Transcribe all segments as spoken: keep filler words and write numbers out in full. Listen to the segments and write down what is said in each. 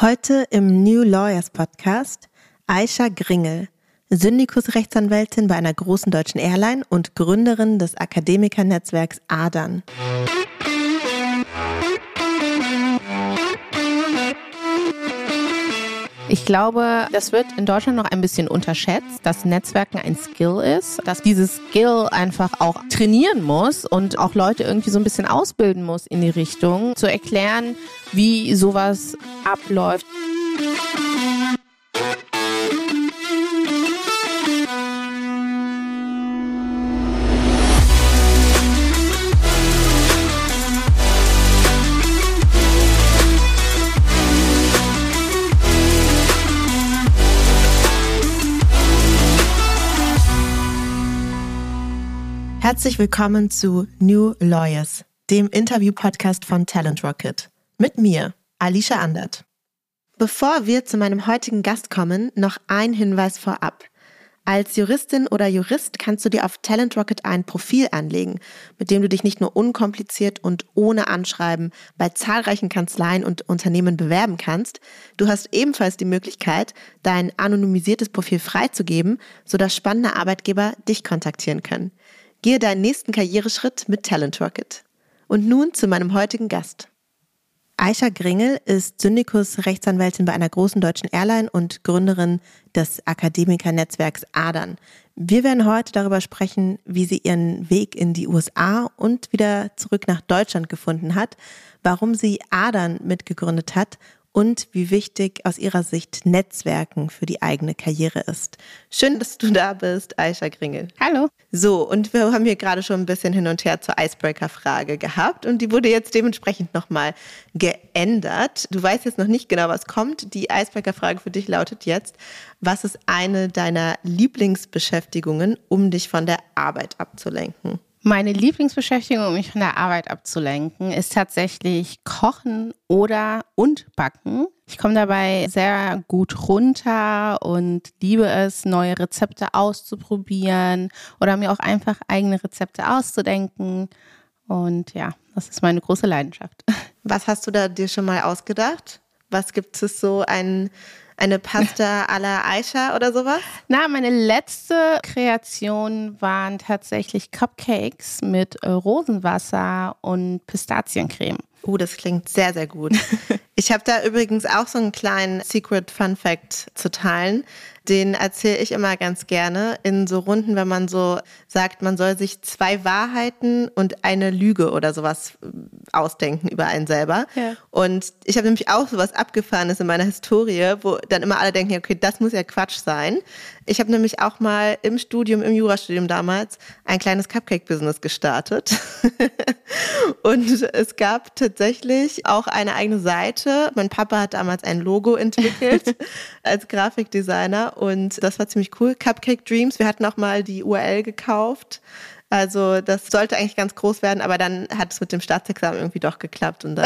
Heute im New Lawyers Podcast Aisha Gringel, Syndikus-Rechtsanwältin bei einer großen deutschen Airline und Gründerin des Akademikernetzwerks Adern. Ich glaube, das wird in Deutschland noch ein bisschen unterschätzt, dass Netzwerken ein Skill ist, dass dieses Skill einfach auch trainieren muss und auch Leute irgendwie so ein bisschen ausbilden muss in die Richtung, zu erklären, wie sowas abläuft. Herzlich willkommen zu New Lawyers, dem Interview-Podcast von Talent Rocket. Mit mir, Alicia Andert. Bevor wir zu meinem heutigen Gast kommen, noch ein Hinweis vorab. Als Juristin oder Jurist kannst du dir auf Talent Rocket ein Profil anlegen, mit dem du dich nicht nur unkompliziert und ohne Anschreiben bei zahlreichen Kanzleien und Unternehmen bewerben kannst, du hast ebenfalls die Möglichkeit, dein anonymisiertes Profil freizugeben, sodass spannende Arbeitgeber dich kontaktieren können. Gehe deinen nächsten Karriereschritt mit Talent Rocket. Und nun zu meinem heutigen Gast. Aisha Gringel ist Syndikus-Rechtsanwältin bei einer großen deutschen Airline und Gründerin des Akademikernetzwerks Adern. Wir werden heute darüber sprechen, wie sie ihren Weg in die U S A und wieder zurück nach Deutschland gefunden hat, warum sie Adern mitgegründet hat und wie wichtig aus ihrer Sicht Netzwerken für die eigene Karriere ist. Schön, dass du da bist, Aisha Gringel. Hallo. So, und wir haben hier gerade schon ein bisschen hin und her zur Icebreaker-Frage gehabt und die wurde jetzt dementsprechend nochmal geändert. Du weißt jetzt noch nicht genau, was kommt. Die Icebreaker-Frage für dich lautet jetzt: Was ist eine deiner Lieblingsbeschäftigungen, um dich von der Arbeit abzulenken? Meine Lieblingsbeschäftigung, um mich von der Arbeit abzulenken, ist tatsächlich Kochen oder und Backen. Ich komme dabei sehr gut runter und liebe es, neue Rezepte auszuprobieren oder mir auch einfach eigene Rezepte auszudenken. Und ja, das ist meine große Leidenschaft. Was hast du da dir schon mal ausgedacht? Was gibt es so ein... Eine Pasta à la Aisha oder sowas? Na, meine letzte Kreation waren tatsächlich Cupcakes mit Rosenwasser und Pistaziencreme. Oh, das klingt sehr, sehr gut. Ich habe da übrigens auch so einen kleinen Secret Fun Fact zu teilen. Den erzähle ich immer ganz gerne in so Runden, wenn man so sagt, man soll sich zwei Wahrheiten und eine Lüge oder sowas ausdenken über einen selber. Ja. Und ich habe nämlich auch sowas Abgefahrenes in meiner Historie, wo dann immer alle denken, okay, das muss ja Quatsch sein. Ich habe nämlich auch mal im Studium, im Jurastudium damals, ein kleines Cupcake-Business gestartet. Und es gab tatsächlich auch eine eigene Seite. Mein Papa hat damals ein Logo entwickelt als Grafikdesigner und das war ziemlich cool. Cupcake Dreams, wir hatten auch mal die U R L gekauft. Also das sollte eigentlich ganz groß werden, aber dann hat es mit dem Staatsexamen irgendwie doch geklappt und dann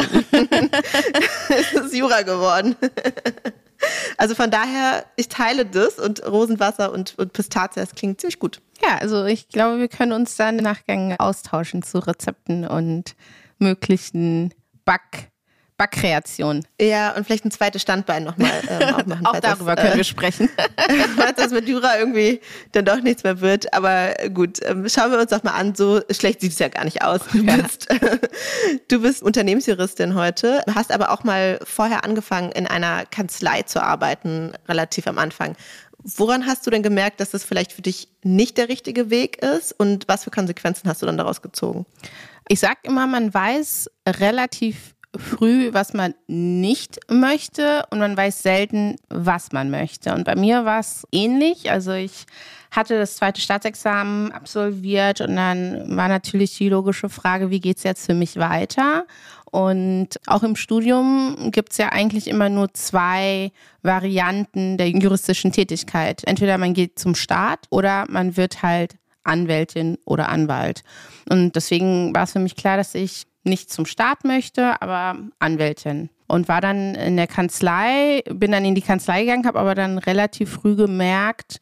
ist es Jura geworden. Also von daher, ich teile das und Rosenwasser und, und Pistazie, das klingt ziemlich gut. Ja, also ich glaube, wir können uns dann im Nachgang austauschen zu Rezepten und möglichen Back Backkreationen. Ja, und vielleicht ein zweites Standbein nochmal ähm, aufmachen. Auch darüber das, können äh, wir sprechen. Falls das mit Jura irgendwie dann doch nichts mehr wird. Aber gut, ähm, schauen wir uns doch mal an. So schlecht sieht es ja gar nicht aus. Du ja. bist, du bist Unternehmensjuristin heute, hast aber auch mal vorher angefangen, in einer Kanzlei zu arbeiten, relativ am Anfang. Woran hast du denn gemerkt, dass das vielleicht für dich nicht der richtige Weg ist? Und was für Konsequenzen hast du dann daraus gezogen? Ich sag immer, man weiß relativ früh, was man nicht möchte und man weiß selten, was man möchte. Und bei mir war es ähnlich. Also ich hatte das zweite Staatsexamen absolviert und dann war natürlich die logische Frage, wie geht's jetzt für mich weiter? Und auch im Studium gibt's ja eigentlich immer nur zwei Varianten der juristischen Tätigkeit. Entweder man geht zum Staat oder man wird halt Anwältin oder Anwalt. Und deswegen war es für mich klar, dass ich nicht zum Staat möchte, aber Anwältin. Und war dann in der Kanzlei, bin dann in die Kanzlei gegangen, habe aber dann relativ früh gemerkt,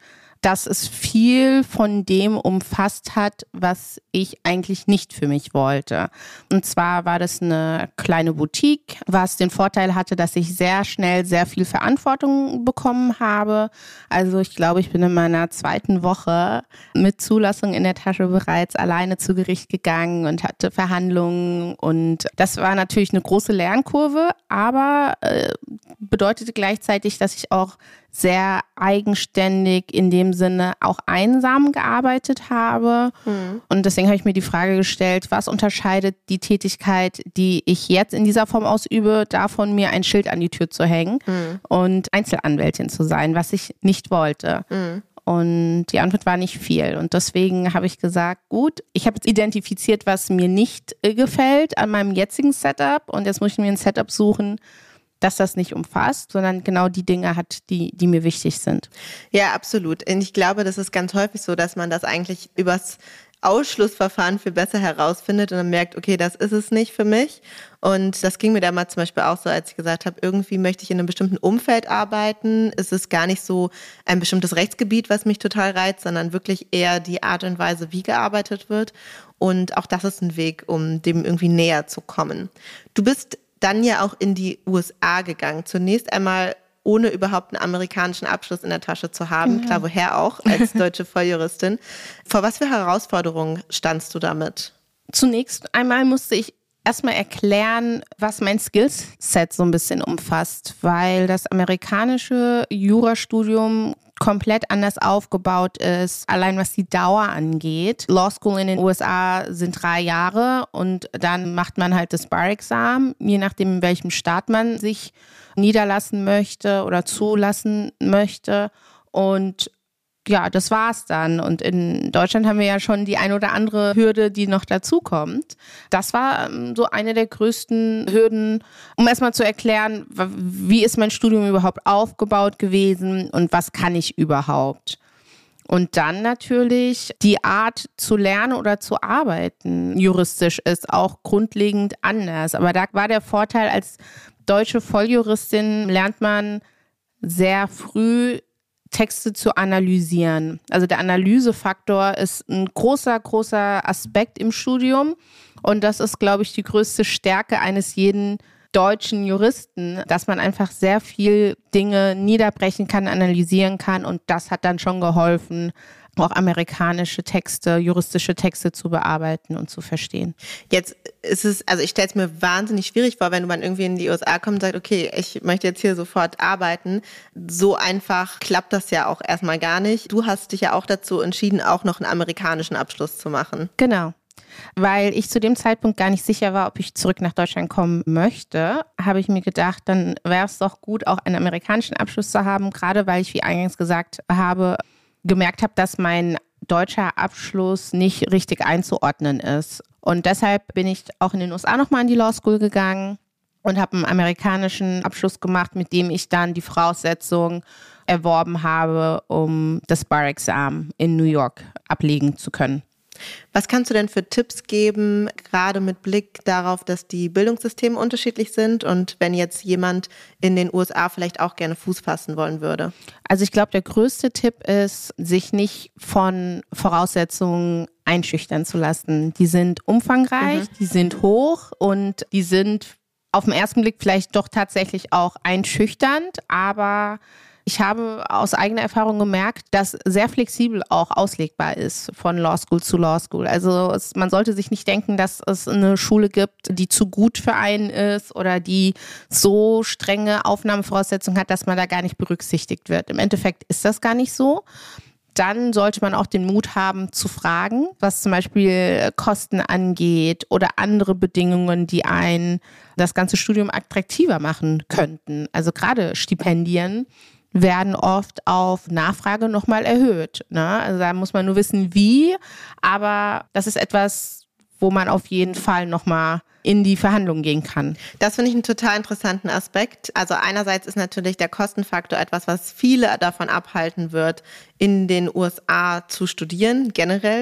dass es viel von dem umfasst hat, was ich eigentlich nicht für mich wollte. Und zwar war das eine kleine Boutique, was den Vorteil hatte, dass ich sehr schnell sehr viel Verantwortung bekommen habe. Also ich glaube, ich bin in meiner zweiten Woche mit Zulassung in der Tasche bereits alleine zu Gericht gegangen und hatte Verhandlungen. Und das war natürlich eine große Lernkurve, aber äh, bedeutete gleichzeitig, dass ich auch sehr eigenständig in dem Sinne auch einsam gearbeitet habe. Mhm. Und deswegen habe ich mir die Frage gestellt, was unterscheidet die Tätigkeit, die ich jetzt in dieser Form ausübe, davon, mir ein Schild an die Tür zu hängen mhm. und Einzelanwältin zu sein, was ich nicht wollte. Mhm. Und die Antwort war nicht viel. Und deswegen habe ich gesagt, gut, ich habe jetzt identifiziert, was mir nicht gefällt an meinem jetzigen Setup. Und jetzt muss ich mir ein Setup suchen, dass das nicht umfasst, sondern genau die Dinge hat, die, die mir wichtig sind. Ja, absolut. Und ich glaube, das ist ganz häufig so, dass man das eigentlich übers Ausschlussverfahren viel besser herausfindet und dann merkt, okay, das ist es nicht für mich. Und das ging mir damals zum Beispiel auch so, als ich gesagt habe, irgendwie möchte ich in einem bestimmten Umfeld arbeiten. Es ist gar nicht so ein bestimmtes Rechtsgebiet, was mich total reizt, sondern wirklich eher die Art und Weise, wie gearbeitet wird. Und auch das ist ein Weg, um dem irgendwie näher zu kommen. Du bist dann ja auch in die U S A gegangen. Zunächst einmal ohne überhaupt einen amerikanischen Abschluss in der Tasche zu haben. Ja. Klar, woher auch, als deutsche Volljuristin. Vor was für Herausforderungen standst du damit? Zunächst einmal musste ich erstmal erklären, was mein Skillset so ein bisschen umfasst, weil das amerikanische Jurastudium komplett anders aufgebaut ist, allein was die Dauer angeht. Law School in den U S A sind drei Jahre und dann macht man halt das Bar-Examen, je nachdem, in welchem Staat man sich niederlassen möchte oder zulassen möchte. Und ja, das war's dann. Und in Deutschland haben wir ja schon die ein oder andere Hürde, die noch dazukommt. Das war so eine der größten Hürden, um erstmal zu erklären, wie ist mein Studium überhaupt aufgebaut gewesen und was kann ich überhaupt. Und dann natürlich die Art zu lernen oder zu arbeiten juristisch ist auch grundlegend anders. Aber da war der Vorteil, als deutsche Volljuristin lernt man sehr früh Texte zu analysieren. Also der Analysefaktor ist ein großer, großer Aspekt im Studium und das ist, glaube ich, die größte Stärke eines jeden deutschen Juristen, dass man einfach sehr viel Dinge niederbrechen kann, analysieren kann und das hat dann schon geholfen, auch amerikanische Texte, juristische Texte zu bearbeiten und zu verstehen. Jetzt ist es, also ich stelle es mir wahnsinnig schwierig vor, wenn man irgendwie in die U S A kommt und sagt, okay, ich möchte jetzt hier sofort arbeiten. So einfach klappt das ja auch erstmal gar nicht. Du hast dich ja auch dazu entschieden, auch noch einen amerikanischen Abschluss zu machen. Genau. Weil ich zu dem Zeitpunkt gar nicht sicher war, ob ich zurück nach Deutschland kommen möchte, habe ich mir gedacht, dann wäre es doch gut, auch einen amerikanischen Abschluss zu haben, gerade weil ich, wie eingangs gesagt habe, gemerkt habe, dass mein deutscher Abschluss nicht richtig einzuordnen ist. Und deshalb bin ich auch in den U S A nochmal in die Law School gegangen und habe einen amerikanischen Abschluss gemacht, mit dem ich dann die Voraussetzung erworben habe, um das Bar-Examen in New York ablegen zu können. Was kannst du denn für Tipps geben, gerade mit Blick darauf, dass die Bildungssysteme unterschiedlich sind und wenn jetzt jemand in den U S A vielleicht auch gerne Fuß fassen wollen würde? Also ich glaube, der größte Tipp ist, sich nicht von Voraussetzungen einschüchtern zu lassen. Die sind umfangreich, mhm. die sind hoch und die sind auf den ersten Blick vielleicht doch tatsächlich auch einschüchternd, aber ich habe aus eigener Erfahrung gemerkt, dass sehr flexibel auch auslegbar ist von Law School zu Law School. Also es, man sollte sich nicht denken, dass es eine Schule gibt, die zu gut für einen ist oder die so strenge Aufnahmevoraussetzungen hat, dass man da gar nicht berücksichtigt wird. Im Endeffekt ist das gar nicht so. Dann sollte man auch den Mut haben zu fragen, was zum Beispiel Kosten angeht oder andere Bedingungen, die einen das ganze Studium attraktiver machen könnten. Also gerade Stipendien werden oft auf Nachfrage nochmal erhöht. Ne? Also da muss man nur wissen, wie, aber das ist etwas, wo man auf jeden Fall nochmal in die Verhandlungen gehen kann. Das finde ich einen total interessanten Aspekt. Also einerseits ist natürlich der Kostenfaktor etwas, was viele davon abhalten wird, in den U S A zu studieren, generell.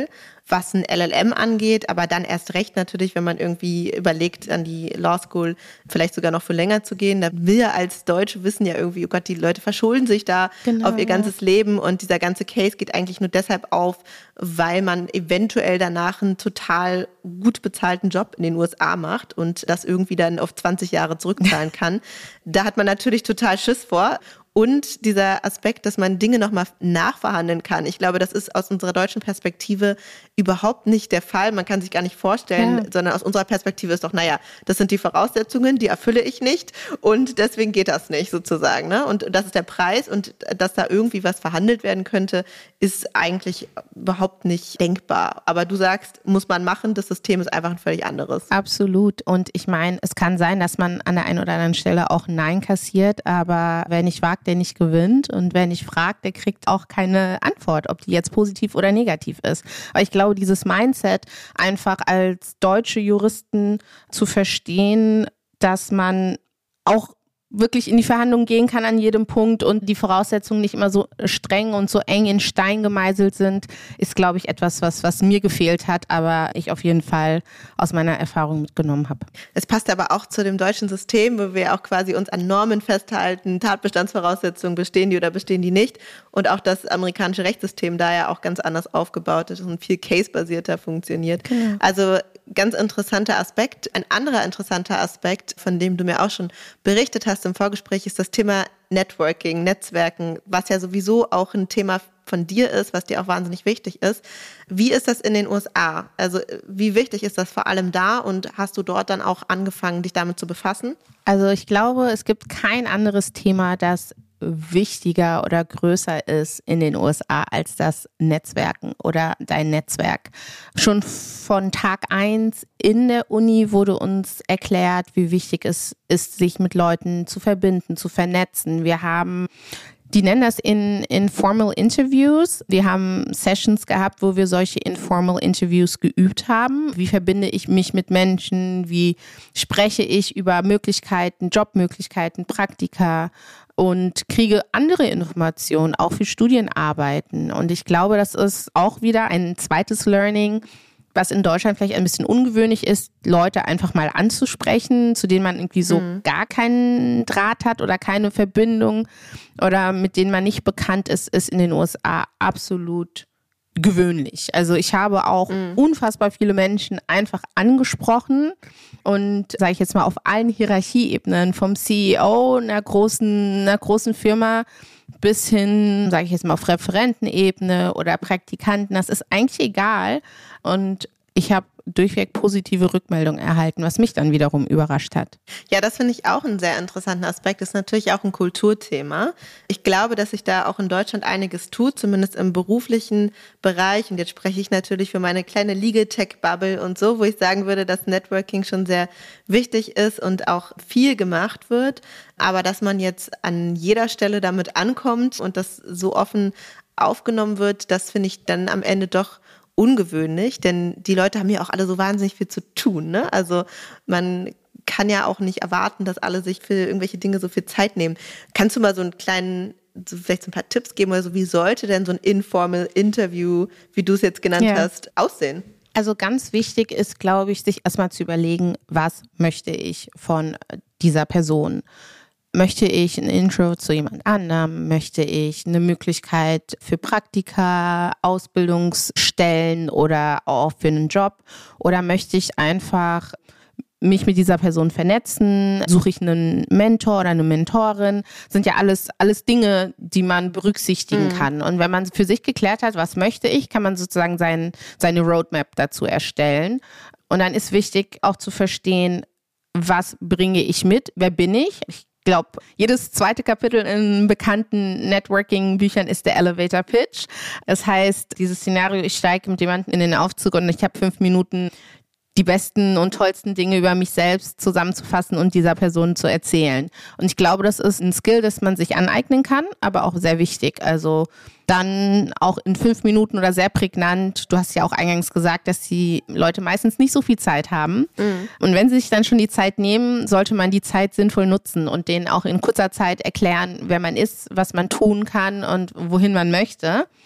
was ein L L M angeht, aber dann erst recht natürlich, wenn man irgendwie überlegt, an die Law School vielleicht sogar noch für länger zu gehen. Da wir als Deutsche wissen ja irgendwie, oh Gott, die Leute verschulden sich da genau. auf ihr ganzes Leben und dieser ganze Case geht eigentlich nur deshalb auf, weil man eventuell danach einen total gut bezahlten Job in den U S A macht und das irgendwie dann auf zwanzig Jahre zurückzahlen kann. Da hat man natürlich total Schiss vor. Und dieser Aspekt, dass man Dinge nochmal nachverhandeln kann. Ich glaube, das ist aus unserer deutschen Perspektive überhaupt nicht der Fall. Man kann sich gar nicht vorstellen, ja. sondern aus unserer Perspektive ist doch, naja, das sind die Voraussetzungen, die erfülle ich nicht und deswegen geht das nicht sozusagen. Ne? Und das ist der Preis und dass da irgendwie was verhandelt werden könnte, ist eigentlich überhaupt nicht denkbar. Aber du sagst, muss man machen, das System ist einfach ein völlig anderes. Absolut. Und ich meine, es kann sein, dass man an der einen oder anderen Stelle auch Nein kassiert, aber wer nicht wagt, der nicht gewinnt und wer nicht fragt, der kriegt auch keine Antwort, ob die jetzt positiv oder negativ ist. Aber ich glaube, dieses Mindset einfach als deutsche Juristen zu verstehen, dass man auch wirklich in die Verhandlungen gehen kann an jedem Punkt und die Voraussetzungen nicht immer so streng und so eng in Stein gemeißelt sind, ist, glaube ich, etwas, was, was mir gefehlt hat, aber ich auf jeden Fall aus meiner Erfahrung mitgenommen habe. Es passt aber auch zu dem deutschen System, wo wir auch quasi uns an Normen festhalten, Tatbestandsvoraussetzungen, bestehen die oder bestehen die nicht und auch das amerikanische Rechtssystem da ja auch ganz anders aufgebaut ist und viel case-basierter funktioniert. Genau. Also ganz interessanter Aspekt. Ein anderer interessanter Aspekt, von dem du mir auch schon berichtet hast im Vorgespräch, ist das Thema Networking, Netzwerken, was ja sowieso auch ein Thema von dir ist, was dir auch wahnsinnig wichtig ist. Wie ist das in den U S A? Also wie wichtig ist das vor allem da und hast du dort dann auch angefangen, dich damit zu befassen? Also ich glaube, es gibt kein anderes Thema, das wichtiger oder größer ist in den U S A als das Netzwerken oder dein Netzwerk. Schon von Tag eins in der Uni wurde uns erklärt, wie wichtig es ist, sich mit Leuten zu verbinden, zu vernetzen. Wir haben Die nennen das in Informal Interviews. Wir haben Sessions gehabt, wo wir solche Informal Interviews geübt haben. Wie verbinde ich mich mit Menschen? Wie spreche ich über Möglichkeiten, Jobmöglichkeiten, Praktika? Und kriege andere Informationen, auch für Studienarbeiten. Und ich glaube, das ist auch wieder ein zweites Learning, was in Deutschland vielleicht ein bisschen ungewöhnlich ist, Leute einfach mal anzusprechen, zu denen man irgendwie so mhm. gar keinen Draht hat oder keine Verbindung oder mit denen man nicht bekannt ist, ist in den U S A absolut gewöhnlich. Also ich habe auch mhm. unfassbar viele Menschen einfach angesprochen und, sage ich jetzt mal, auf allen Hierarchieebenen, vom C E O einer großen, einer großen Firma bis hin, sage ich jetzt mal, auf Referentenebene oder Praktikanten. Das ist eigentlich egal. Und ich habe durchweg positive Rückmeldungen erhalten, was mich dann wiederum überrascht hat. Ja, das finde ich auch einen sehr interessanten Aspekt. Das ist natürlich auch ein Kulturthema. Ich glaube, dass sich da auch in Deutschland einiges tut, zumindest im beruflichen Bereich. Und jetzt spreche ich natürlich für meine kleine Legal Tech Bubble und so, wo ich sagen würde, dass Networking schon sehr wichtig ist und auch viel gemacht wird. Aber dass man jetzt an jeder Stelle damit ankommt und das so offen aufgenommen wird, das finde ich dann am Ende doch ungewöhnlich, denn die Leute haben ja auch alle so wahnsinnig viel zu tun, ne? Also man kann ja auch nicht erwarten, dass alle sich für irgendwelche Dinge so viel Zeit nehmen. Kannst du mal so einen kleinen, so vielleicht so ein paar Tipps geben oder so, wie sollte denn so ein Informal Interview, wie du es jetzt genannt ja. hast, aussehen? Also ganz wichtig ist, glaube ich, sich erstmal zu überlegen, was möchte ich von dieser Person? Möchte ich ein Intro zu jemand anderem? Möchte ich eine Möglichkeit für Praktika, Ausbildungsstellen oder auch für einen Job? Oder möchte ich einfach mich mit dieser Person vernetzen? Suche ich einen Mentor oder eine Mentorin? Das sind ja alles, alles Dinge, die man berücksichtigen mhm. kann. Und wenn man für sich geklärt hat, was möchte ich, kann man sozusagen sein, seine Roadmap dazu erstellen. Und dann ist wichtig auch zu verstehen, was bringe ich mit? Wer bin ich? Ich Ich glaube, jedes zweite Kapitel in bekannten Networking-Büchern ist der Elevator-Pitch. Das heißt, dieses Szenario, ich steige mit jemandem in den Aufzug und ich habe fünf Minuten, die besten und tollsten Dinge über mich selbst zusammenzufassen und dieser Person zu erzählen. Und ich glaube, das ist ein Skill, das man sich aneignen kann, aber auch sehr wichtig. Also dann auch in fünf Minuten oder sehr prägnant. Du hast ja auch eingangs gesagt, dass die Leute meistens nicht so viel Zeit haben. Mhm. Und wenn sie sich dann schon die Zeit nehmen, sollte man die Zeit sinnvoll nutzen und denen auch in kurzer Zeit erklären, wer man ist, was man tun kann und wohin man möchte.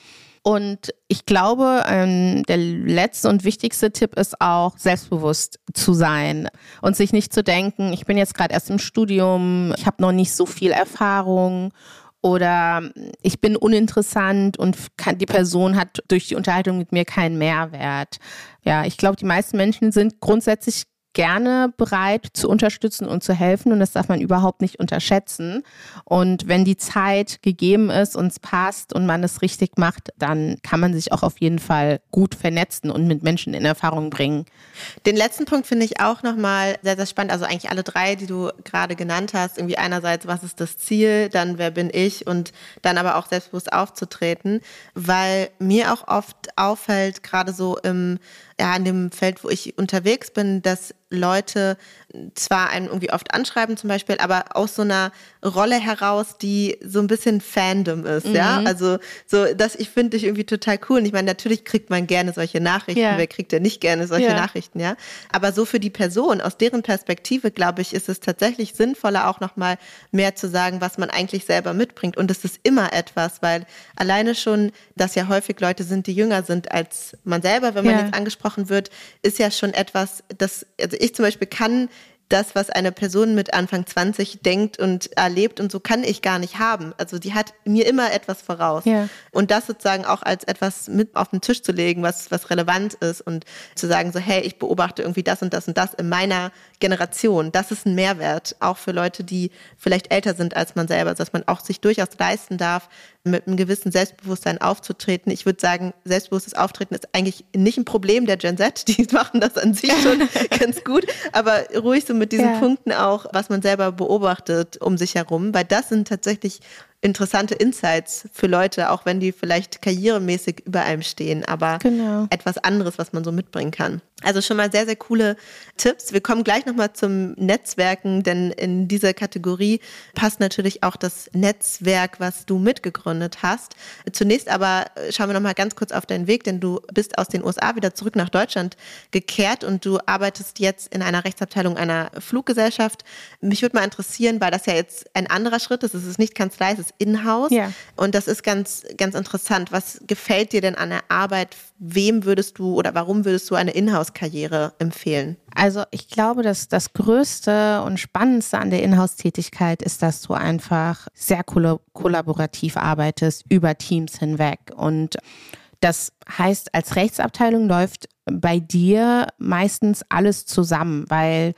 Und ich glaube, ähm, der letzte und wichtigste Tipp ist auch, selbstbewusst zu sein und sich nicht zu denken, ich bin jetzt gerade erst im Studium, ich habe noch nicht so viel Erfahrung oder ich bin uninteressant und kann, die Person hat durch die Unterhaltung mit mir keinen Mehrwert. Ja, ich glaube, die meisten Menschen sind grundsätzlich gerne bereit zu unterstützen und zu helfen und das darf man überhaupt nicht unterschätzen. Und wenn die Zeit gegeben ist und es passt und man es richtig macht, dann kann man sich auch auf jeden Fall gut vernetzen und mit Menschen in Erfahrung bringen. Den letzten Punkt finde ich auch nochmal sehr, sehr spannend. Also eigentlich alle drei, die du gerade genannt hast. Irgendwie einerseits, was ist das Ziel, dann wer bin ich und dann aber auch selbstbewusst aufzutreten, weil mir auch oft auffällt, gerade so im ja, in dem Feld, wo ich unterwegs bin, dass Leute zwar einen irgendwie oft anschreiben zum Beispiel, aber aus so einer Rolle heraus, die so ein bisschen Fandom ist, mhm. ja, also so, dass ich finde dich irgendwie total cool und ich meine, natürlich kriegt man gerne solche Nachrichten, ja. Wer kriegt denn nicht gerne solche ja. Nachrichten, ja, aber so für die Person, aus deren Perspektive, glaube ich, ist es tatsächlich sinnvoller auch nochmal mehr zu sagen, was man eigentlich selber mitbringt und es ist immer etwas, weil alleine schon, dass ja häufig Leute sind, die jünger sind als man selber, wenn man ja. jetzt angesprochen wird, ist ja schon etwas, das, also ich zum Beispiel kann das, was eine Person mit Anfang zwanzig denkt und erlebt und so kann ich gar nicht haben. Also die hat mir immer etwas voraus. Ja. Und das sozusagen auch als etwas mit auf den Tisch zu legen, was, was relevant ist und zu sagen so, hey, ich beobachte irgendwie das und das und das in meiner Generation. Das ist ein Mehrwert, auch für Leute, die vielleicht älter sind als man selber, dass man auch sich durchaus leisten darf, mit einem gewissen Selbstbewusstsein aufzutreten. Ich würde sagen, selbstbewusstes Auftreten ist eigentlich nicht ein Problem der Gen Z. Die machen das an sich schon ganz gut. Aber ruhig so mit diesen ja. Punkten auch, was man selber beobachtet um sich herum. Weil das sind tatsächlich interessante Insights für Leute, auch wenn die vielleicht karrieremäßig über einem stehen, aber genau. etwas anderes, was man so mitbringen kann. Also schon mal sehr, sehr coole Tipps. Wir kommen gleich nochmal zum Netzwerken, denn in dieser Kategorie passt natürlich auch das Netzwerk, was du mitgegründet hast. Zunächst aber schauen wir nochmal ganz kurz auf deinen Weg, denn du bist aus den U S A wieder zurück nach Deutschland gekehrt und du arbeitest jetzt in einer Rechtsabteilung einer Fluggesellschaft. Mich würde mal interessieren, weil das ja jetzt ein anderer Schritt ist. Es ist nicht Kanzlei, es ist in-house. Ja. Und das ist ganz, ganz interessant. Was gefällt dir denn an der Arbeit? Wem würdest du oder warum würdest du eine Inhouse-Karriere empfehlen? Also ich glaube, dass das Größte und Spannendste an der Inhouse-Tätigkeit ist, dass du einfach sehr koll- kollaborativ arbeitest über Teams hinweg. Und das heißt, als Rechtsabteilung läuft bei dir meistens alles zusammen, weil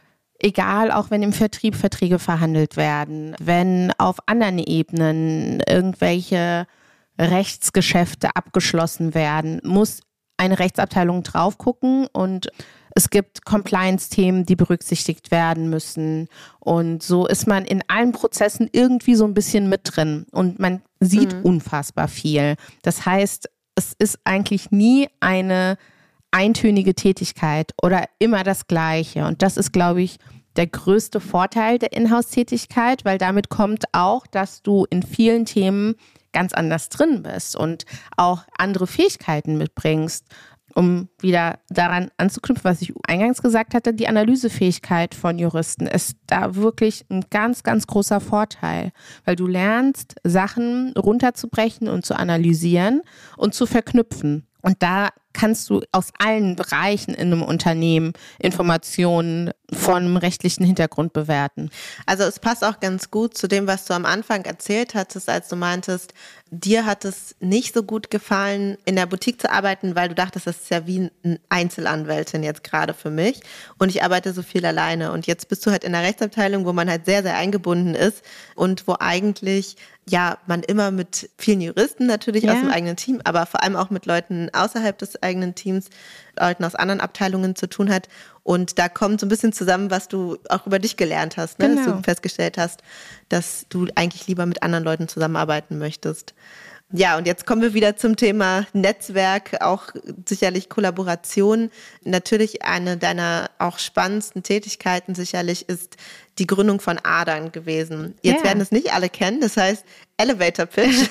egal, auch wenn im Vertrieb Verträge verhandelt werden, wenn auf anderen Ebenen irgendwelche Rechtsgeschäfte abgeschlossen werden, muss eine Rechtsabteilung drauf gucken und es gibt Compliance-Themen, die berücksichtigt werden müssen und so ist man in allen Prozessen irgendwie so ein bisschen mit drin und man sieht mhm. unfassbar viel. Das heißt, es ist eigentlich nie eine eintönige Tätigkeit oder immer das Gleiche. Und das ist, glaube ich, der größte Vorteil der Inhouse-Tätigkeit, weil damit kommt auch, dass du in vielen Themen ganz anders drin bist und auch andere Fähigkeiten mitbringst. Um wieder daran anzuknüpfen, was ich eingangs gesagt hatte, die Analysefähigkeit von Juristen ist da wirklich ein ganz, ganz großer Vorteil, weil du lernst, Sachen runterzubrechen und zu analysieren und zu verknüpfen. Und da kannst du aus allen Bereichen in einem Unternehmen Informationen von einem rechtlichen Hintergrund bewerten. Also es passt auch ganz gut zu dem, was du am Anfang erzählt hattest, als du meintest, dir hat es nicht so gut gefallen, in der Boutique zu arbeiten, weil du dachtest, das ist ja wie eine Einzelanwältin jetzt gerade für mich und ich arbeite so viel alleine. Und jetzt bist du halt in der Rechtsabteilung, wo man halt sehr, sehr eingebunden ist und wo eigentlich ja man immer mit vielen Juristen natürlich ja. aus dem eigenen Team, aber vor allem auch mit Leuten außerhalb des eigenen Teams, Leuten aus anderen Abteilungen zu tun hat. Und da kommt so ein bisschen zusammen, was du auch über dich gelernt hast, ne? Genau. Dass du festgestellt hast, dass du eigentlich lieber mit anderen Leuten zusammenarbeiten möchtest. Ja, und jetzt kommen wir wieder zum Thema Netzwerk, auch sicherlich Kollaboration. Natürlich eine deiner auch spannendsten Tätigkeiten sicherlich ist die Gründung von Adern gewesen. Jetzt yeah. werden es nicht alle kennen, das heißt Elevator Pitch.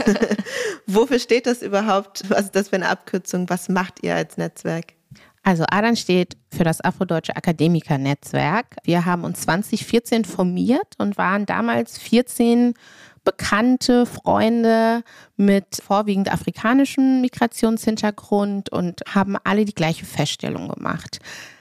Wofür steht das überhaupt? Was ist das für eine Abkürzung? Was macht ihr als Netzwerk? Also Adern steht für das Afrodeutsche Akademiker-Netzwerk. Wir haben uns zwanzig vierzehn formiert und waren damals vierzehn Bekannte, Freunde mit vorwiegend afrikanischem Migrationshintergrund und haben alle die gleiche Feststellung gemacht.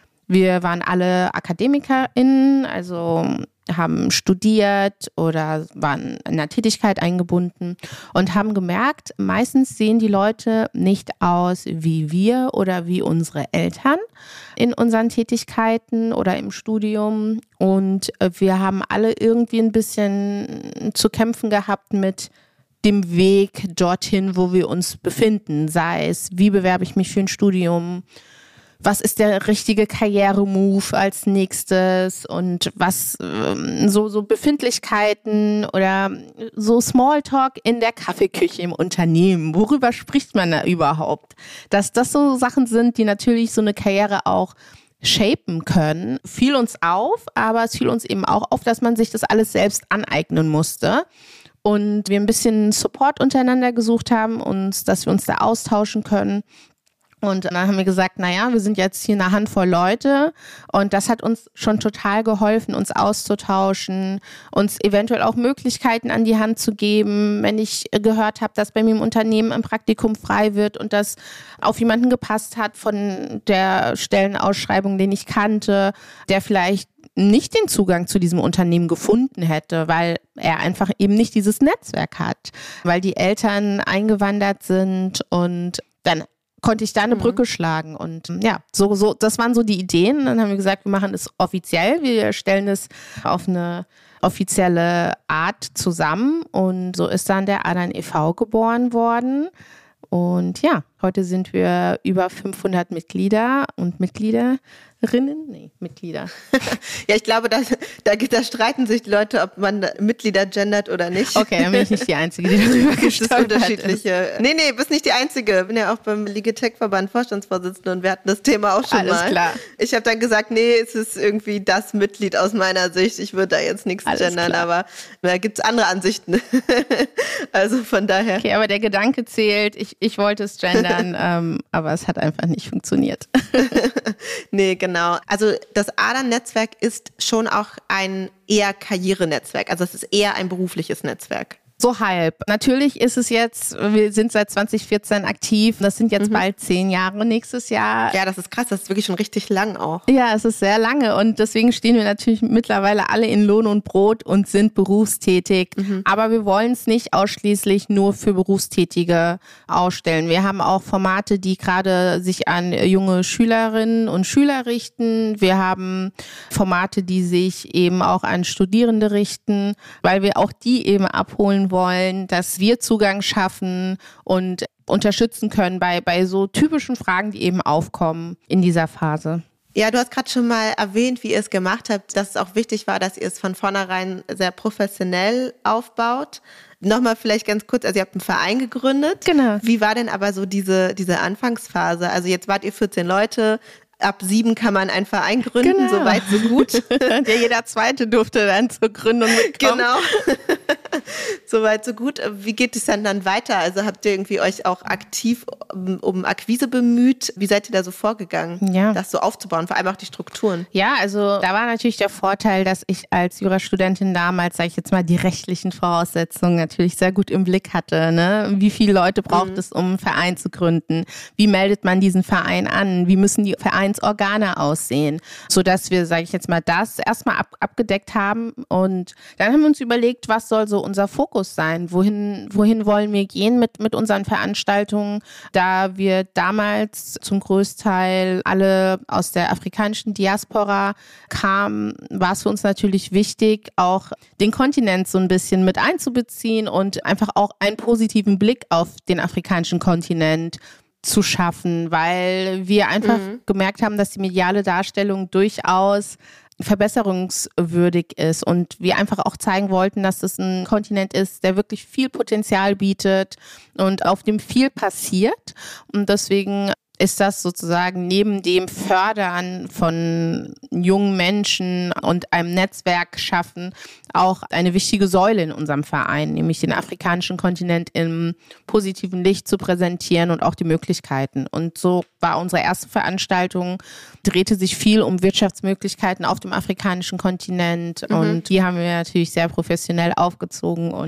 Wir waren alle AkademikerInnen, also haben studiert oder waren in einer Tätigkeit eingebunden und haben gemerkt, meistens sehen die Leute nicht aus wie wir oder wie unsere Eltern in unseren Tätigkeiten oder im Studium. Und wir haben alle irgendwie ein bisschen zu kämpfen gehabt mit dem Weg dorthin, wo wir uns befinden. Sei es, wie bewerbe ich mich für ein Studium, was ist der richtige Karrieremove als nächstes und was so, so Befindlichkeiten oder so Smalltalk in der Kaffeeküche im Unternehmen. Worüber spricht man da überhaupt? Dass das so Sachen sind, die natürlich so eine Karriere auch shapen können, fiel uns auf, aber es fiel uns eben auch auf, dass man sich das alles selbst aneignen musste. Und wir ein bisschen Support untereinander gesucht haben, uns, dass wir uns da austauschen können. Und dann haben wir gesagt, naja, wir sind jetzt hier eine Handvoll Leute und das hat uns schon total geholfen, uns auszutauschen, uns eventuell auch Möglichkeiten an die Hand zu geben, wenn ich gehört habe, dass bei mir im Unternehmen ein Praktikum frei wird und das auf jemanden gepasst hat von der Stellenausschreibung, den ich kannte, der vielleicht nicht den Zugang zu diesem Unternehmen gefunden hätte, weil er einfach eben nicht dieses Netzwerk hat, weil die Eltern eingewandert sind und dann konnte ich da eine Brücke schlagen und ja, so, so, das waren so die Ideen. Dann haben wir gesagt, wir machen es offiziell, wir stellen es auf eine offizielle Art zusammen und so ist dann der Adern e V geboren worden. Und ja, heute sind wir über fünfhundert Mitglieder und Mitgliederinnen. Nee, Mitglieder. Ja, ich glaube, da, da, da streiten sich die Leute, ob man Mitglieder gendert oder nicht. Okay, dann bin ich nicht die Einzige, die darüber gestolpert ist. Unterschiedliche. Nee, nee, bist nicht die Einzige. Ich bin ja auch beim Ligetech-Verband Vorstandsvorsitzende und wir hatten das Thema auch schon Alles mal. Alles klar. Ich habe dann gesagt, nee, es ist irgendwie das Mitglied aus meiner Sicht. Ich würde da jetzt nichts Alles gendern, klar. aber da gibt es andere Ansichten. Also von daher. Okay, aber der Gedanke zählt. Ich, ich wollte es gendern, ähm, aber es hat einfach nicht funktioniert. Nee, genau. Also das Adern-Netzwerk ist schon auch ein eher Karrierenetzwerk. Also es ist eher ein berufliches Netzwerk. So halb. Natürlich ist es jetzt, wir sind seit zwanzig vierzehn aktiv, das sind jetzt mhm. bald zehn Jahre nächstes Jahr. Ja, das ist krass, das ist wirklich schon richtig lang auch. Ja, es ist sehr lange und deswegen stehen wir natürlich mittlerweile alle in Lohn und Brot und sind berufstätig. Mhm. Aber wir wollen es nicht ausschließlich nur für Berufstätige ausstellen. Wir haben auch Formate, die gerade sich an junge Schülerinnen und Schüler richten. Wir haben Formate, die sich eben auch an Studierende richten, weil wir auch die eben abholen wollen, dass wir Zugang schaffen und unterstützen können bei, bei so typischen Fragen, die eben aufkommen in dieser Phase. Ja, du hast gerade schon mal erwähnt, wie ihr es gemacht habt, dass es auch wichtig war, dass ihr es von vornherein sehr professionell aufbaut. Nochmal vielleicht ganz kurz, also ihr habt einen Verein gegründet. Genau. Wie war denn aber so diese, diese Anfangsphase? Also jetzt wart ihr vierzehn Leute, ab sieben kann man einen Verein gründen, genau. So weit, so gut. Der jeder Zweite durfte dann zur Gründung mitkommen. Genau. So weit, so gut. Wie geht es dann dann weiter? Also habt ihr irgendwie euch auch aktiv um, um Akquise bemüht? Wie seid ihr da so vorgegangen, ja. das so aufzubauen, vor allem auch die Strukturen? Ja, also da war natürlich der Vorteil, dass ich als Jurastudentin damals, sage ich jetzt mal, die rechtlichen Voraussetzungen natürlich sehr gut im Blick hatte. Ne? Wie viele Leute braucht mhm. es, um einen Verein zu gründen? Wie meldet man diesen Verein an? Wie müssen die Vereinsorgane aussehen? Sodass wir, sage ich jetzt mal, das erstmal ab, abgedeckt haben. Und dann haben wir uns überlegt, was soll so unser Fokus sein? Wohin, wohin wollen wir gehen mit, mit unseren Veranstaltungen? Da wir damals zum Großteil alle aus der afrikanischen Diaspora kamen, war es für uns natürlich wichtig, auch den Kontinent so ein bisschen mit einzubeziehen und einfach auch einen positiven Blick auf den afrikanischen Kontinent zu schaffen, weil wir einfach mhm. gemerkt haben, dass die mediale Darstellung durchaus verbesserungswürdig ist und wir einfach auch zeigen wollten, dass es ein Kontinent ist, der wirklich viel Potenzial bietet und auf dem viel passiert und deswegen ist das sozusagen neben dem Fördern von jungen Menschen und einem Netzwerk schaffen auch eine wichtige Säule in unserem Verein, nämlich den afrikanischen Kontinent im positiven Licht zu präsentieren und auch die Möglichkeiten. Und so war unsere erste Veranstaltung, drehte sich viel um Wirtschaftsmöglichkeiten auf dem afrikanischen Kontinent mhm. und die haben wir natürlich sehr professionell aufgezogen und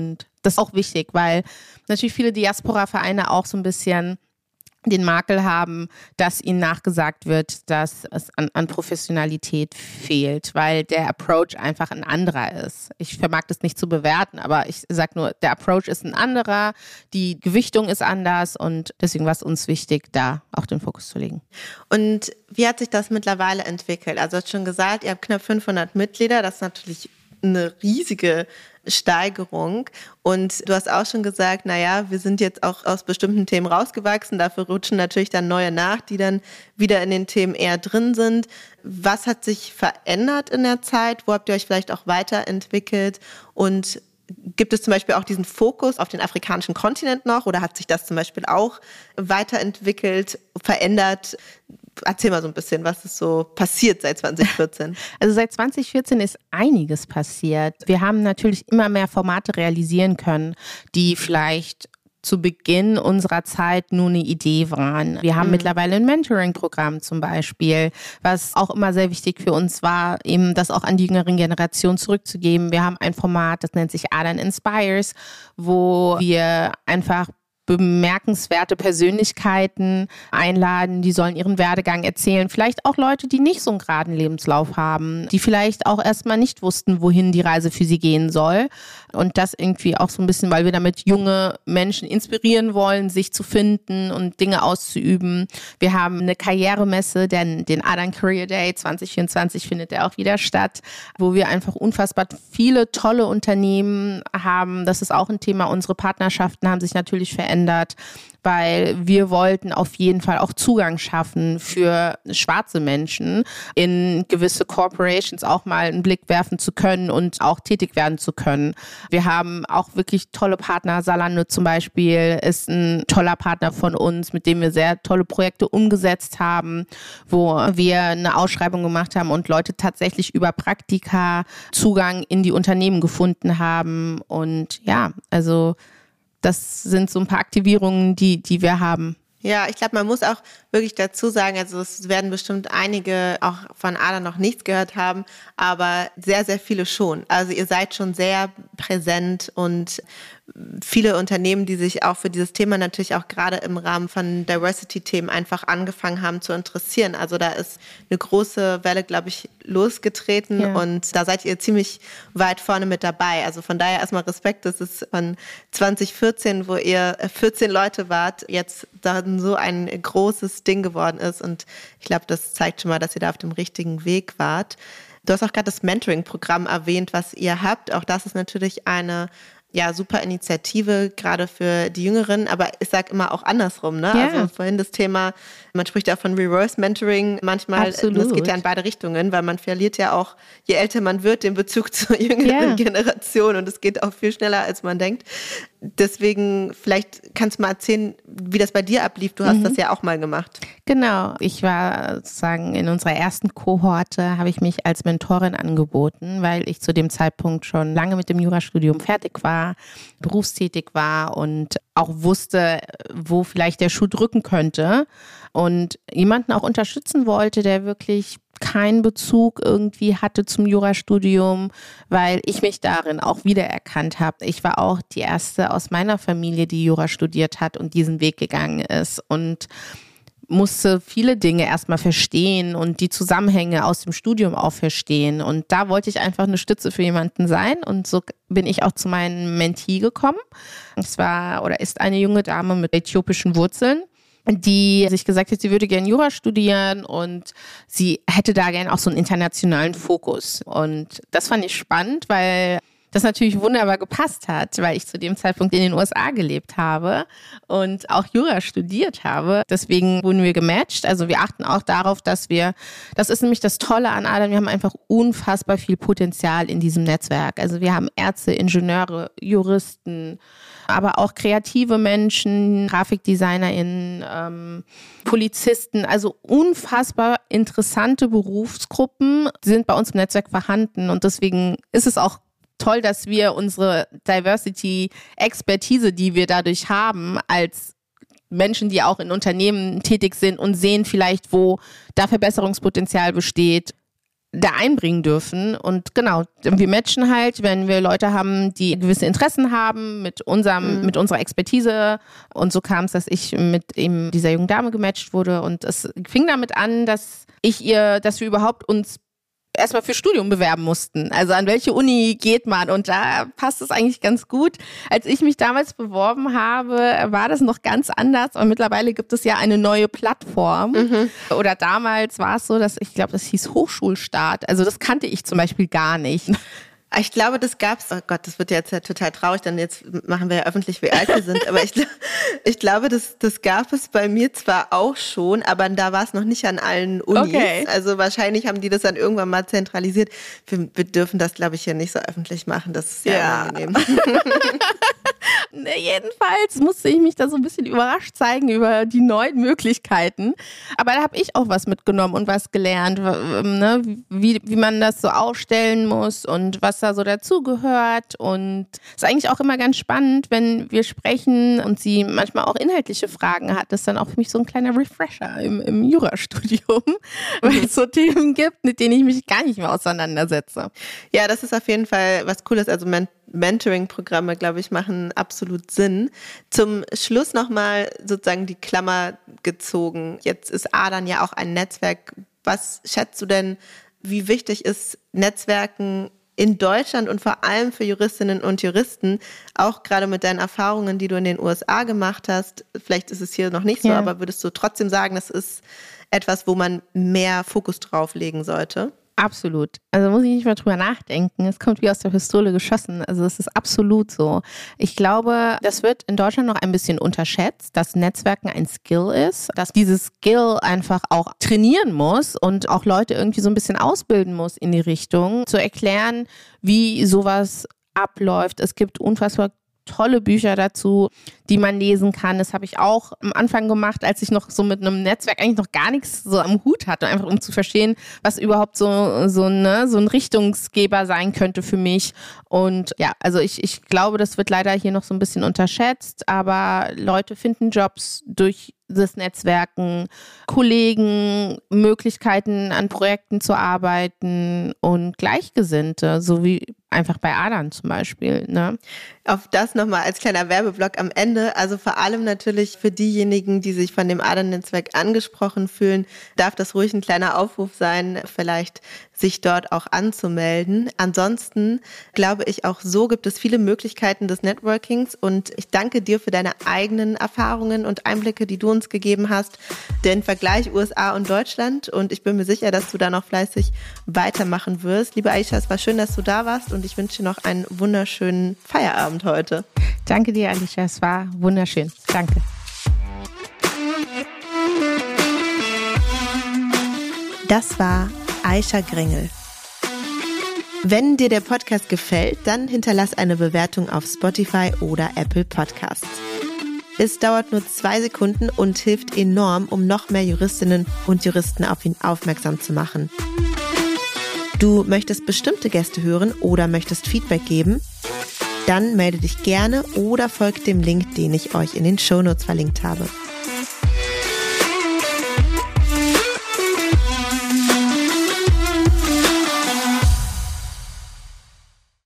Das ist auch wichtig, weil natürlich viele Diaspora-Vereine auch so ein bisschen den Makel haben, dass ihnen nachgesagt wird, dass es an, an Professionalität fehlt, weil der Approach einfach ein anderer ist. Ich vermag das nicht zu bewerten, aber ich sage nur, der Approach ist ein anderer, die Gewichtung ist anders und deswegen war es uns wichtig, da auch den Fokus zu legen. Und wie hat sich das mittlerweile entwickelt? Also du hast schon gesagt, ihr habt knapp fünfhundert Mitglieder, das ist natürlich eine riesige Steigerung. Und du hast auch schon gesagt, naja, wir sind jetzt auch aus bestimmten Themen rausgewachsen, dafür rutschen natürlich dann neue nach, die dann wieder in den Themen eher drin sind. Was hat sich verändert in der Zeit? Wo habt ihr euch vielleicht auch weiterentwickelt? Und gibt es zum Beispiel auch diesen Fokus auf den afrikanischen Kontinent noch oder hat sich das zum Beispiel auch weiterentwickelt, verändert? Erzähl mal so ein bisschen, was ist so passiert seit zwanzig vierzehn? Also seit zwanzig vierzehn ist einiges passiert. Wir haben natürlich immer mehr Formate realisieren können, die vielleicht zu Beginn unserer Zeit nur eine Idee waren. Wir haben mhm. mittlerweile ein Mentoring-Programm zum Beispiel, was auch immer sehr wichtig für uns war, eben das auch an die jüngeren Generationen zurückzugeben. Wir haben ein Format, das nennt sich Adan Inspires, wo wir einfach bemerkenswerte Persönlichkeiten einladen, die sollen ihren Werdegang erzählen. Vielleicht auch Leute, die nicht so einen geraden Lebenslauf haben, die vielleicht auch erstmal nicht wussten, wohin die Reise für sie gehen soll. Und das irgendwie auch so ein bisschen, weil wir damit junge Menschen inspirieren wollen, sich zu finden und Dinge auszuüben. Wir haben eine Karrieremesse, denn den Adan Career Day zwanzig vierundzwanzig findet der auch wieder statt, wo wir einfach unfassbar viele tolle Unternehmen haben. Das ist auch ein Thema. Unsere Partnerschaften haben sich natürlich verändert, weil wir wollten auf jeden Fall auch Zugang schaffen für schwarze Menschen, in gewisse Corporations auch mal einen Blick werfen zu können und auch tätig werden zu können. Wir haben auch wirklich tolle Partner. Zalando zum Beispiel ist ein toller Partner von uns, mit dem wir sehr tolle Projekte umgesetzt haben, wo wir eine Ausschreibung gemacht haben und Leute tatsächlich über Praktika Zugang in die Unternehmen gefunden haben. Und ja, also das sind so ein paar Aktivierungen, die, die wir haben. Ja, ich glaube, man muss auch wirklich dazu sagen, also es werden bestimmt einige auch von Adan noch nichts gehört haben, aber sehr, sehr viele schon. Also ihr seid schon sehr präsent und viele Unternehmen, die sich auch für dieses Thema natürlich auch gerade im Rahmen von Diversity-Themen einfach angefangen haben zu interessieren. Also da ist eine große Welle, glaube ich, losgetreten ja. Und da seid ihr ziemlich weit vorne mit dabei. Also von daher erstmal Respekt, das ist von zwanzig vierzehn, wo ihr vierzehn Leute wart, jetzt dann so ein großes Ding geworden ist und ich glaube, das zeigt schon mal, dass ihr da auf dem richtigen Weg wart. Du hast auch gerade das Mentoring-Programm erwähnt, was ihr habt. Auch das ist natürlich eine ja, super Initiative, gerade für die Jüngeren, aber ich sage immer auch andersrum, ne? Ja. Also vorhin das Thema, man spricht ja von Reverse Mentoring manchmal, Absolut. Das geht ja in beide Richtungen, weil man verliert ja auch, je älter man wird, den Bezug zur jüngeren ja. Generation und es geht auch viel schneller, als man denkt. Deswegen, vielleicht kannst du mal erzählen, wie das bei dir ablief. Du hast mhm. das ja auch mal gemacht. Genau. Ich war sozusagen in unserer ersten Kohorte, habe ich mich als Mentorin angeboten, weil ich zu dem Zeitpunkt schon lange mit dem Jurastudium fertig war, berufstätig war und auch wusste, wo vielleicht der Schuh drücken könnte und jemanden auch unterstützen wollte, der wirklich keinen Bezug irgendwie hatte zum Jurastudium, weil ich mich darin auch wiedererkannt habe. Ich war auch die erste aus meiner Familie, die Jura studiert hat und diesen Weg gegangen ist und musste viele Dinge erstmal verstehen und die Zusammenhänge aus dem Studium auch verstehen. Und da wollte ich einfach eine Stütze für jemanden sein und so bin ich auch zu meinem Mentee gekommen. Es war oder ist eine junge Dame mit äthiopischen Wurzeln, die sich gesagt hat, sie würde gerne Jura studieren und sie hätte da gerne auch so einen internationalen Fokus. Und das fand ich spannend, weil das natürlich wunderbar gepasst hat, weil ich zu dem Zeitpunkt in den U S A gelebt habe und auch Jura studiert habe. Deswegen wurden wir gematcht. Also wir achten auch darauf, dass wir, das ist nämlich das Tolle an Adan, wir haben einfach unfassbar viel Potenzial in diesem Netzwerk. Also wir haben Ärzte, Ingenieure, Juristen, aber auch kreative Menschen, GrafikdesignerInnen, ähm, Polizisten, also unfassbar interessante Berufsgruppen sind bei uns im Netzwerk vorhanden und deswegen ist es auch toll, dass wir unsere Diversity-Expertise, die wir dadurch haben, als Menschen, die auch in Unternehmen tätig sind und sehen vielleicht, wo da Verbesserungspotenzial besteht, da einbringen dürfen. Und genau, wir matchen halt, wenn wir Leute haben, die gewisse Interessen haben mit unserem, mhm. mit unserer Expertise. Und so kam es, dass ich mit eben dieser jungen Dame gematcht wurde. Und es fing damit an, dass ich ihr, dass wir überhaupt uns erstmal für Studium bewerben mussten. Also an welche Uni geht man? Und da passt es eigentlich ganz gut. Als ich mich damals beworben habe, war das noch ganz anders. Und mittlerweile gibt es ja eine neue Plattform. Mhm. Oder damals war es so, dass ich glaube, das hieß Hochschulstart. Also das kannte ich zum Beispiel gar nicht. Ich glaube, das gab's, oh Gott, das wird jetzt ja total traurig, denn jetzt machen wir ja öffentlich, wie alt wir sind, aber ich, ich glaube, das, das gab es bei mir zwar auch schon, aber da war es noch nicht an allen Unis. Okay. Also wahrscheinlich haben die das dann irgendwann mal zentralisiert. Wir, wir dürfen das, glaube ich, hier nicht so öffentlich machen, das ist sehr ja. unangenehm. Ne, jedenfalls musste ich mich da so ein bisschen überrascht zeigen über die neuen Möglichkeiten. Aber da habe ich auch was mitgenommen und was gelernt, ne? wie, wie man das so aufstellen muss und was da so dazugehört. Und es ist eigentlich auch immer ganz spannend, wenn wir sprechen und sie manchmal auch inhaltliche Fragen hat. Das ist dann auch für mich so ein kleiner Refresher im, im Jurastudium, weil es so Themen gibt, mit denen ich mich gar nicht mehr auseinandersetze. Ja, das ist auf jeden Fall was Cooles. Also man Mentoring-Programme, glaube ich, machen absolut Sinn. Zum Schluss nochmal sozusagen die Klammer gezogen. Jetzt ist Adern ja auch ein Netzwerk. Was schätzt du denn, wie wichtig ist Netzwerken in Deutschland und vor allem für Juristinnen und Juristen, auch gerade mit deinen Erfahrungen, die du in den U S A gemacht hast? Vielleicht ist es hier noch nicht so, ja. aber würdest du trotzdem sagen, das ist etwas, wo man mehr Fokus drauf legen sollte? Absolut. Also muss ich nicht mal drüber nachdenken. Es kommt wie aus der Pistole geschossen. Also es ist absolut so. Ich glaube, das wird in Deutschland noch ein bisschen unterschätzt, dass Netzwerken ein Skill ist, dass dieses Skill einfach auch trainieren muss und auch Leute irgendwie so ein bisschen ausbilden muss in die Richtung, zu erklären, wie sowas abläuft. Es gibt unfassbar tolle Bücher dazu, die man lesen kann. Das habe ich auch am Anfang gemacht, als ich noch so mit einem Netzwerk eigentlich noch gar nichts so am Hut hatte, einfach um zu verstehen, was überhaupt so, so, ne, so ein Richtungsgeber sein könnte für mich. Und ja, also ich, ich glaube, das wird leider hier noch so ein bisschen unterschätzt, aber Leute finden Jobs durch das Netzwerken, Kollegen, Möglichkeiten an Projekten zu arbeiten und Gleichgesinnte, so wie einfach bei Adern zum Beispiel. Ne? Auf das nochmal als kleiner Werbeblock am Ende. Also vor allem natürlich für diejenigen, die sich von dem Adern-Netzwerk angesprochen fühlen, darf das ruhig ein kleiner Aufruf sein, vielleicht sich dort auch anzumelden. Ansonsten glaube ich, auch so gibt es viele Möglichkeiten des Networkings und ich danke dir für deine eigenen Erfahrungen und Einblicke, die du uns gegeben hast, den Vergleich U S A und Deutschland, und ich bin mir sicher, dass du da noch fleißig weitermachen wirst. Liebe Aisha, es war schön, dass du da warst und ich wünsche dir noch einen wunderschönen Feierabend heute. Danke dir, Alicia, es war wunderschön. Danke. Das war Aisha Grengel. Wenn dir der Podcast gefällt, dann hinterlass eine Bewertung auf Spotify oder Apple Podcasts. Es dauert nur zwei Sekunden und hilft enorm, um noch mehr Juristinnen und Juristen auf ihn aufmerksam zu machen. Du möchtest bestimmte Gäste hören oder möchtest Feedback geben? Dann melde dich gerne oder folgt dem Link, den ich euch in den Shownotes verlinkt habe.